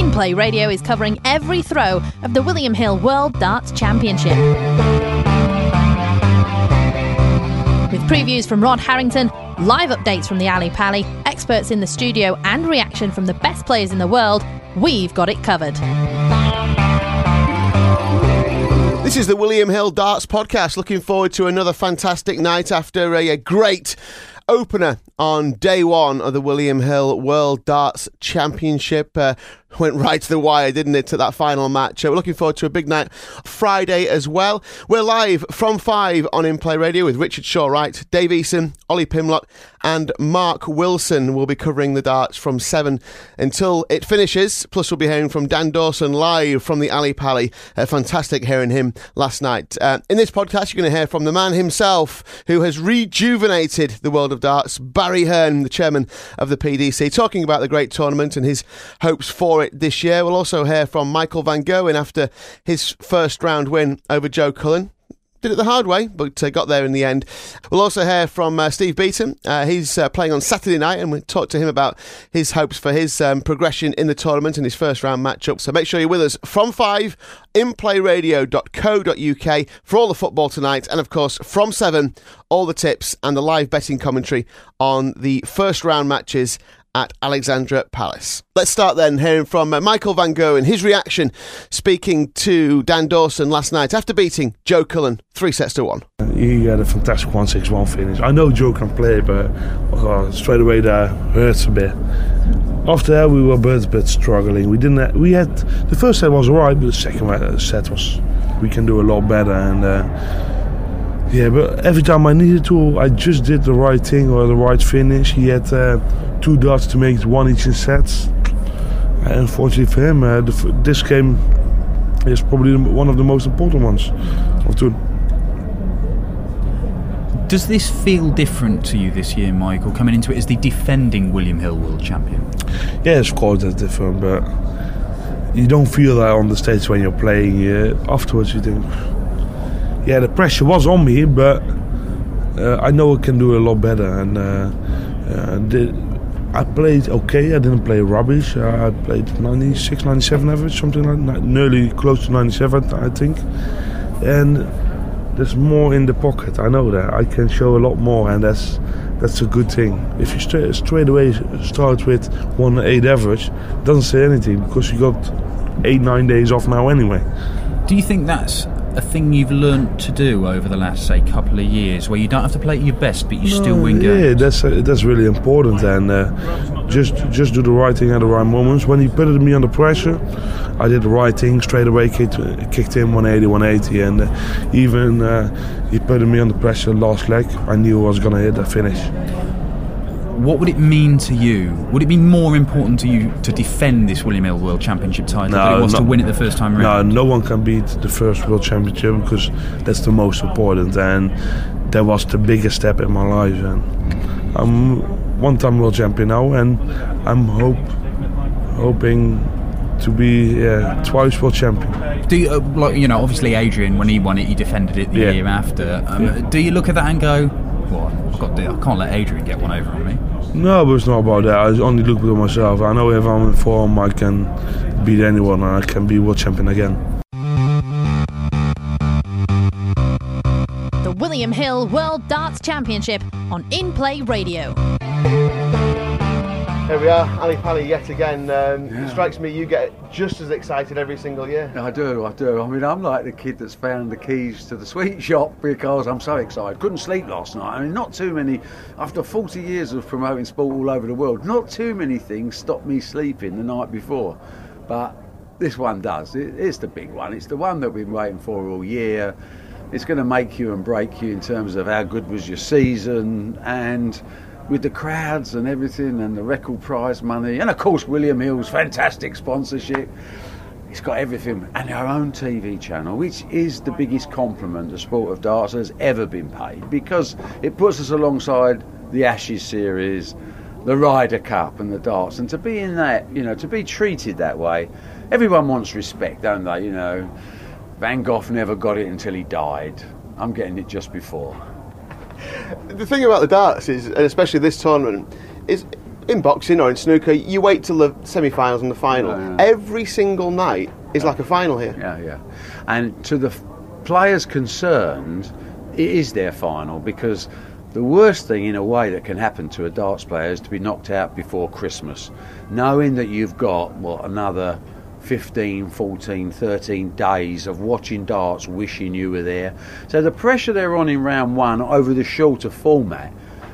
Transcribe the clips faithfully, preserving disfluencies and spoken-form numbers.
In Play Radio is covering every throw of the William Hill World Darts Championship. With previews from Rod Harrington, live updates from the Ali Pally, experts in the studio and reaction from the best players in the world, we've got it covered. This is the William Hill Darts Podcast. Looking forward to another fantastic night after a, a great opener on day one of the William Hill World Darts Championship. Uh, went right to the wire, didn't it, to that final match. Uh, we're looking forward to a big night Friday as well. We're live from five on In Play Radio with Richard Shaw-Wright, Dave Eason, Ollie Pimlock and Mark Wilson. Will be covering the darts from seven until it finishes. Plus we'll be hearing from Dan Dawson live from the Ali Pally. Uh, fantastic hearing him last night. Uh, in this podcast you're going to hear from the man himself who has rejuvenated the world of darts, Barry Hearn, the chairman of the P D C, talking about the great tournament and his hopes for it this year. We'll also hear from Michael Van Gerwen after his first round win over Joe Cullen. Did it the hard way, but uh, got there in the end. We'll also hear from uh, Steve Beaton. Uh, he's uh, playing on Saturday night, and we'll talk to him about his hopes for his um, progression in the tournament and his first round matchup. So make sure you're with us from five, in play radio dot co dot uk for all the football tonight. And of course, from seven, all the tips and the live betting commentary on the first round matches at Alexandra Palace. Let's start then hearing from uh, Michael Van Gerwen, his reaction speaking to Dan Dawson last night after beating Joe Cullen three sets to one. He had a fantastic one six one finish. I know Joe can play, but uh, straight away that hurts a bit. After that, we were both a bit struggling. We didn't. Have, we had the first set was alright, but the second set was we can do a lot better. And uh, yeah, but every time I needed to, I just did the right thing or the right finish. He had uh, two darts to make one each in sets. And unfortunately for him, uh, the, this game is probably one of the most important ones of two. Does this feel different to you this year, Michael, coming into it as the defending William Hill World Champion? Yeah, of course it's different, but you don't feel that on the stage when you're playing. Uh, afterwards you think, yeah, the pressure was on me, but uh, I know I can do a lot better. And uh, uh, the, I played okay, I didn't play rubbish. Uh, I played ninety-six, ninety-seven average, something like that, nearly close to ninety-seven, I think. And there's more in the pocket, I know that. I can show a lot more, and that's that's a good thing. If you straight, straight away start with one eight average, it doesn't say anything, because you got eight, nine days off now anyway. Do you think that's a thing you've learnt to do over the last, say, couple of years, where you don't have to play at your best, but you no, still win games? Yeah, that's uh, that's really important, and uh, just just do the right thing at the right moments. When he put me under pressure, I did the right thing straight away, kicked, kicked in one eighty, one eighty, and uh, even uh, he put me under pressure last leg. I knew I was going to hit that finish. What would it mean to you? Would it be more important to you to defend this William Hill World Championship title no, than it was no, to win it the first time around? No, no one can beat the first World Championship, because that's the most important, and that was the biggest step in my life. And I'm one-time World Champion now, and I'm hope hoping to be uh, twice World Champion. Do you, uh, like you know, obviously Adrian, when he won it, he defended it the yeah. year after. Um, yeah. Do you look at that and go, "Well, I've got to do, I can't let Adrian get one over on me"? No, but it's not about that. I only look at myself. I know if I'm in form, I can beat anyone, and I can be World Champion again. The William Hill World Darts Championship on In Play Radio. Here we are, Ali Pally yet again. Um, yeah. It strikes me you get just as excited every single year. I do, I do. I mean, I'm like the kid that's found the keys to the sweet shop, because I'm so excited. Couldn't sleep last night. I mean, not too many, after forty years of promoting sport all over the world, not too many things stopped me sleeping the night before. But this one does. It, it's the big one. It's the one that we've been waiting for all year. It's going to make you and break you in terms of how good was your season, and with the crowds and everything, and the record prize money, and of course William Hill's fantastic sponsorship. It's got everything, and our own T V channel, which is the biggest compliment the sport of darts has ever been paid, because it puts us alongside the Ashes series, the Ryder Cup and the darts, and to be in that, you know, to be treated that way, everyone wants respect, don't they? You know, Van Gogh never got it until he died. I'm getting it just before. The thing about the darts is, and especially this tournament, is in boxing or in snooker, you wait till the semi-finals and the final. Yeah, yeah. Every single night is yeah. like a final here. Yeah, yeah. And to the f- players concerned, it is their final, because the worst thing in a way that can happen to a darts player is to be knocked out before Christmas, knowing that you've got, what, another fifteen, fourteen, thirteen days of watching darts, wishing you were there. So the pressure they're on in round one over the shorter format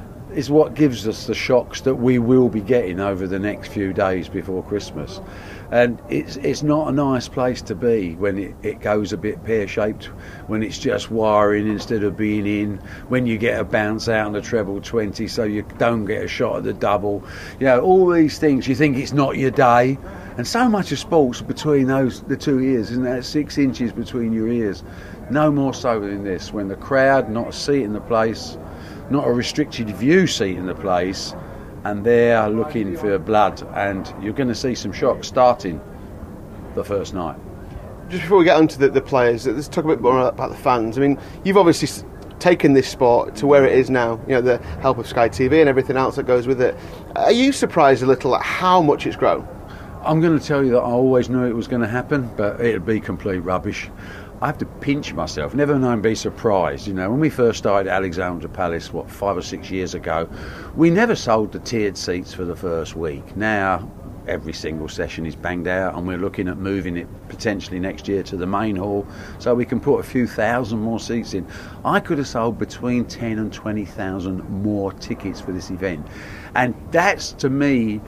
is what gives us the shocks that we will be getting over the next few days before Christmas. And it's it's not a nice place to be when it, it goes a bit pear-shaped, when it's just wiring instead of being in, when you get a bounce out on the treble twenty so you don't get a shot at the double. You know, all these things, you think it's not your day. And so much of sports between those the two ears, isn't that six inches between your ears? No more so than this, when the crowd, not a seat in the place, not a restricted view seat in the place, and they're looking for blood, and you're going to see some shocks starting the first night. Just before we get on to the, the players, let's talk a bit more about the fans. I mean, you've obviously taken this sport to where it is now, you know, the help of Sky T V and everything else that goes with it. Are you surprised a little at how much it's grown? I'm going to tell you that I always knew it was going to happen, but it'd be complete rubbish. I have to pinch myself, never know and be surprised. You know, when we first started Alexandra Palace, what, five or six years ago, we never sold the tiered seats for the first week. Now, every single session is banged out, and we're looking at moving it potentially next year to the main hall so we can put a few thousand more seats in. I could have sold between ten and twenty thousand more tickets for this event. And that's, to me,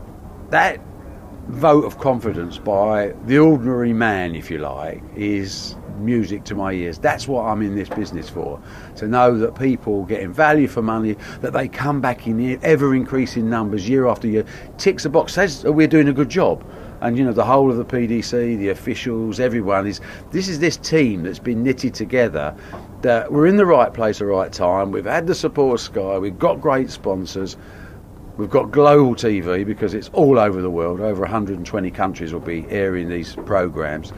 that vote of confidence by the ordinary man, if you like, is music to my ears. That's what I'm in this business for, to know that people getting value for money, that they come back in ever increasing numbers year after year, ticks a box, says that we're doing a good job. And you know, the whole of the P D C, the officials, everyone is this is this team that's been knitted together, that we're in the right place at the right time. We've had the support of Sky, we've got great sponsors, we've got global T V because it's all over the world. Over one hundred twenty countries will be airing these programmes.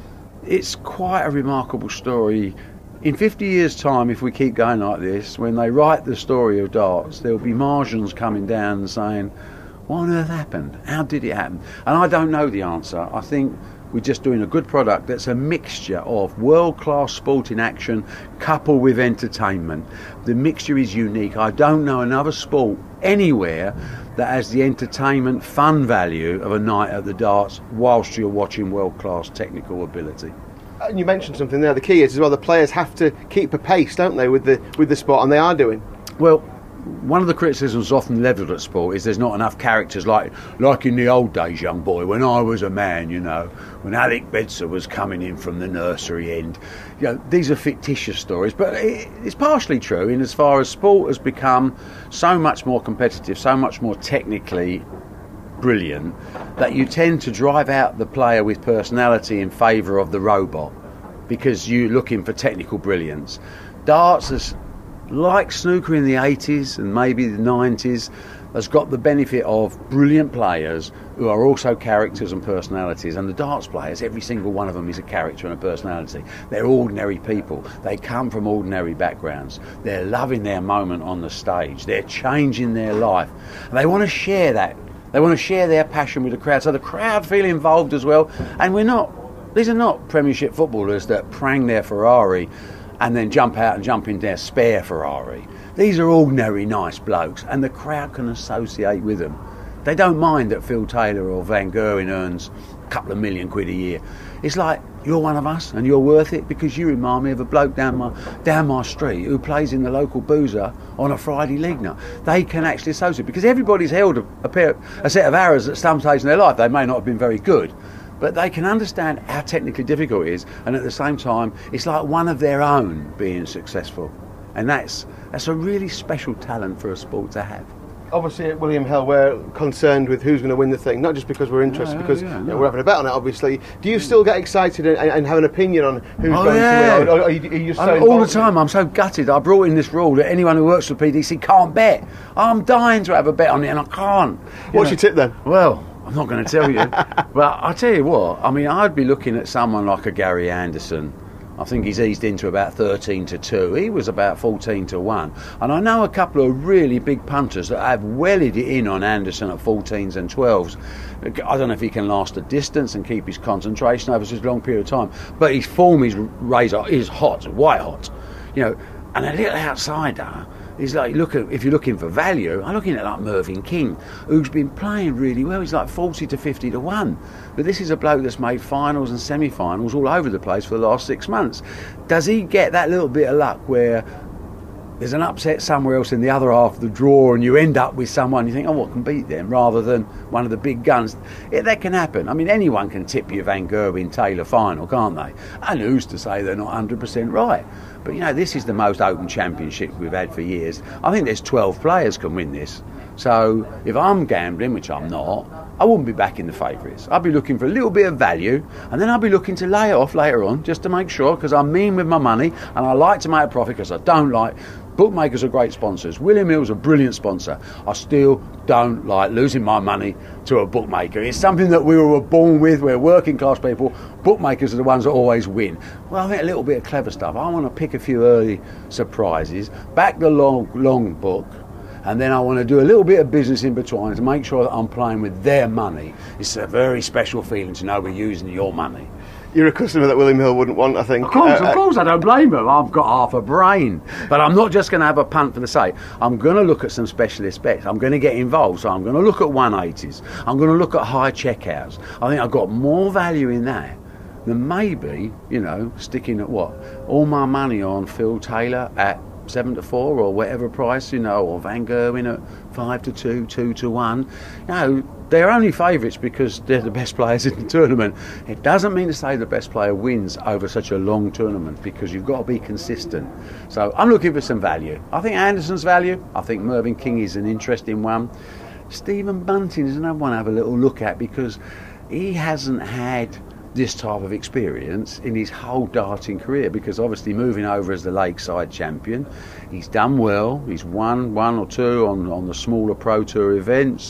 It's quite a remarkable story. In fifty years' time, if we keep going like this, when they write the story of darts, there'll be Martians coming down and saying, what on earth happened? How did it happen? And I don't know the answer. I think we're just doing a good product that's a mixture of world-class sport in action coupled with entertainment. The mixture is unique. I don't know another sport anywhere that has the entertainment fun value of a night at the darts whilst you're watching world-class technical ability. And you mentioned something there. The key is as well, the players have to keep a pace, don't they, with the with the sport, and they are doing. Well, one of the criticisms often levelled at sport is there's not enough characters like like in the old days, young boy, when I was a man, you know, when Alec Bedser was coming in from the nursery end. You know, these are fictitious stories, but it, it's partially true in as far as sport has become so much more competitive, so much more technically brilliant, that you tend to drive out the player with personality in favour of the robot because you're looking for technical brilliance. Darts is like snooker in the eighties and maybe the nineties, has got the benefit of brilliant players who are also characters and personalities. And the darts players, every single one of them is a character and a personality. They're ordinary people. They come from ordinary backgrounds. They're loving their moment on the stage. They're changing their life. And they want to share that. They want to share their passion with the crowd. So the crowd feel involved as well. And we're not, these are not Premiership footballers that prang their Ferrari and then jump out and jump in their spare Ferrari. These are ordinary nice blokes, and the crowd can associate with them. They don't mind that Phil Taylor or Van Gogh earns a couple of million quid a year. It's like, you're one of us and you're worth it because you remind me of a bloke down my down my street who plays in the local boozer on a Friday league night. They can actually associate, because everybody's held a, a, pair, a set of arrows at some stage in their life. They may not have been very good, but they can understand how technically difficult it is, and at the same time, it's like one of their own being successful. And that's that's a really special talent for a sport to have. Obviously at William Hill we're concerned with who's going to win the thing, not just because we're interested, yeah, because yeah, you no. know, we're having a bet on it, obviously. Do you still get excited and, and have an opinion on who's oh, going yeah. to win? Or are you, are you so I mean, all the time, I'm so gutted. I brought in this rule that anyone who works for P D C can't bet. I'm dying to have a bet on it and I can't. You What's know? your tip then? Well, I'm not going to tell you. But I'll tell you what, I mean, I'd be looking at someone like a Gary Anderson I think he's eased into about thirteen to two. He was about fourteen to one. And I know a couple of really big punters that have wellied it in on Anderson at fourteens and twelves. I don't know if he can last a distance and keep his concentration over such a long period of time, but his form is razor is hot, white hot. You know, and a little outsider is like, look at, if you're looking for value, I'm looking at like Mervyn King, who's been playing really well. He's like forty to fifty to one. But this is a bloke that's made finals and semi-finals all over the place for the last six months. Does he get that little bit of luck where there's an upset somewhere else in the other half of the draw and you end up with someone you think, oh, what can beat them, rather than one of the big guns? Yeah, that can happen. I mean, anyone can tip you Van Gerwen Taylor final, can't they? And who's to say they're not one hundred percent right? But, you know, this is the most open championship we've had for years. I think there's twelve players can win this. So if I'm gambling, which I'm not, I wouldn't be backing the favourites. I'd be looking for a little bit of value, and then I'd be looking to lay it off later on just to make sure, because I'm mean with my money and I like to make a profit, because I don't like... Bookmakers are great sponsors. William Hill's a brilliant sponsor. I still don't like losing my money to a bookmaker. It's something that we were born with. We're working class people. Bookmakers are the ones that always win. Well, I think a little bit of clever stuff. I want to pick a few early surprises, back the long, long book, and then I want to do a little bit of business in between to make sure that I'm playing with their money. It's a very special feeling to know we're using your money. You're a customer that William Hill wouldn't want, I think. Of course, uh, of course, I don't blame him. I've got half a brain. But I'm not just going to have a punt for the sake. I'm going to look at some specialist bets. I'm going to get involved. So I'm going to look at one eighties. I'm going to look at high checkouts. I think I've got more value in that than maybe, you know, sticking at what? All my money on Phil Taylor at seven to four or whatever price, you know, or Van Gerwen at five to two, two to one. You know, they're only favourites because they're the best players in the tournament. It doesn't mean to say the best player wins over such a long tournament, because you've got to be consistent. So I'm looking for some value. I think Anderson's value. I think Mervyn King is an interesting one. Stephen Bunting is another one to have a little look at, because he hasn't had this type of experience in his whole darting career, because obviously moving over as the Lakeside champion, he's done well. He's won one or two on, on the smaller Pro Tour events.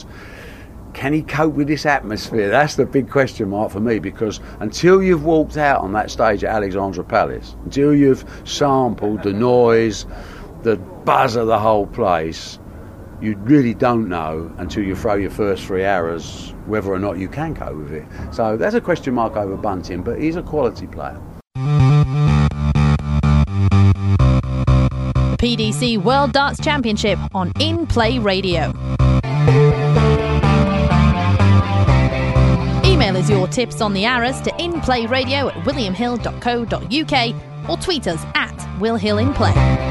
Can he cope with this atmosphere? That's the big question mark for me, because until you've walked out on that stage at Alexandra Palace, until you've sampled the noise, the buzz of the whole place, you really don't know until you throw your first three arrows whether or not you can cope with it. So there's a question mark over Bunting, but he's a quality player. The P D C World Darts Championship on In Play Radio. Email us your tips on the arrows to inplayradio at william hill dot co dot uk or tweet us at willhillinplay.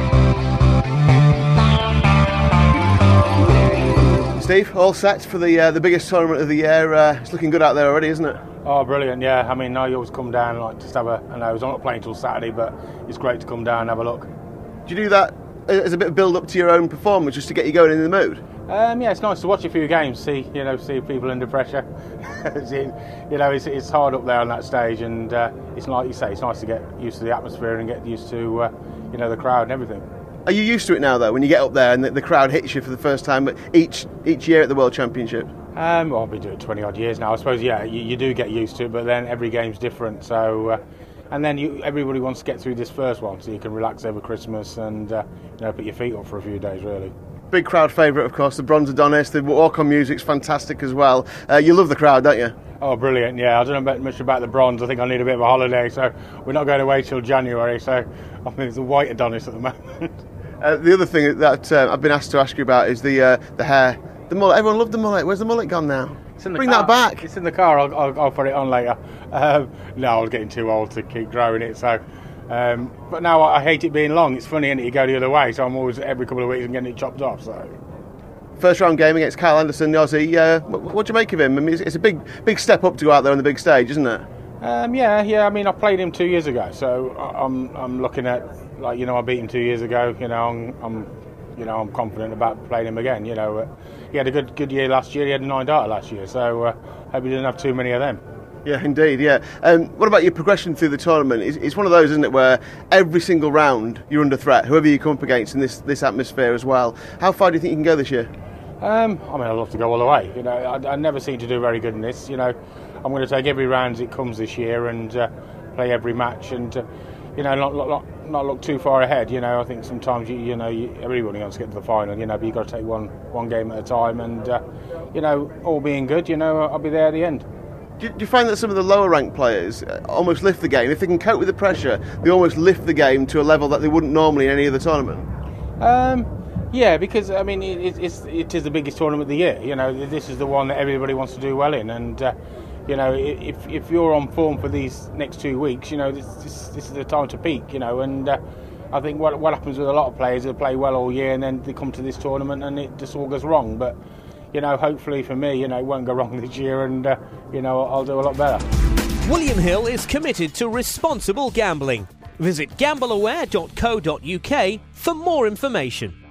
Steve, all set for the uh, the biggest tournament of the year. Uh, it's looking good out there already, isn't it? Oh, brilliant, yeah. I mean, I always come down, like, just have a... I know I'm not playing till Saturday, but it's great to come down and have a look. Do you do that as a bit of build-up to your own performance, just to get you going in the mood? Um, yeah, it's nice to watch a few games, see, you know, see people under pressure. You know, it's, it's hard up there on that stage, and uh, it's like you say, it's nice to get used to the atmosphere and get used to, uh, you know, the crowd and everything. Are you used to it now, though, when you get up there and the, the crowd hits you for the first time each each year at the World Championship? Um, well, I've been doing it twenty odd years now. I suppose, yeah, you, you do get used to it, but then every game's different. So, uh, and then you, everybody wants to get through this first one, so you can relax over Christmas and uh, you know, put your feet up for a few days, really. Big crowd favourite, of course, the Bronze Adonis. The walk-on music's fantastic as well. Uh, you love the crowd, don't you? Oh, brilliant! Yeah, I don't know much about the Bronze. I think I need a bit of a holiday, so we're not going away till January. So, I mean, it's a white Adonis at the moment. Uh, the other thing that uh, I've been asked to ask you about is the uh, the hair, the mullet. Everyone loved the mullet. Where's the mullet gone now? It's in the Bring car. that back. It's in the car. I'll, I'll, I'll put it on later. Um, no, I'm getting too old to keep growing it. So, um, but now I, I hate it being long. It's funny, isn't it? You go the other way, so I'm always every couple of weeks I'm getting it chopped off. So. First round game against Kyle Anderson, the Aussie. Uh, what, what do you make of him? I mean, it's, it's a big big step up to go out there on the big stage, isn't it? Um, yeah, yeah. I mean, I played him two years ago, so I'm I'm looking at, like, you know, I beat him two years ago. You know, I'm, I'm you know I'm confident about playing him again. You know, uh, he had a good good year last year. He had a nine darter last year, so uh, hope he didn't have too many of them. Yeah, indeed, yeah. Um, what about your progression through the tournament? It's, it's one of those, isn't it, where every single round you're under threat, whoever you come up against in this this atmosphere as well. How far do you think you can go this year? Um, I mean, I'd love to go all the way. You know, I, I never seem to do very good in this. You know, I'm going to take every round as it comes this year and uh, play every match. And uh, you know, not, not not look too far ahead. You know, I think sometimes you you know you, everybody wants to get to the final. You know, but you've got to take one one game at a time, and uh, you know, all being good, you know, I'll be there at the end. Do you find that some of the lower ranked players almost lift the game? If they can cope with the pressure, they almost lift the game to a level that they wouldn't normally in any other tournament? Um, yeah, because, I mean, it, it's, it is the biggest tournament of the year. You know, this is the one that everybody wants to do well in. And, uh, you know, if if you're on form for these next two weeks, you know, this this, this is the time to peak, you know. And uh, I think what what happens with a lot of players, they play well all year and then they come to this tournament and it just all goes wrong. But you know, hopefully for me, you know, it won't go wrong this year, and uh, you know, I'll do a lot better. William Hill is committed to responsible gambling. Visit gamble aware dot co dot uk for more information.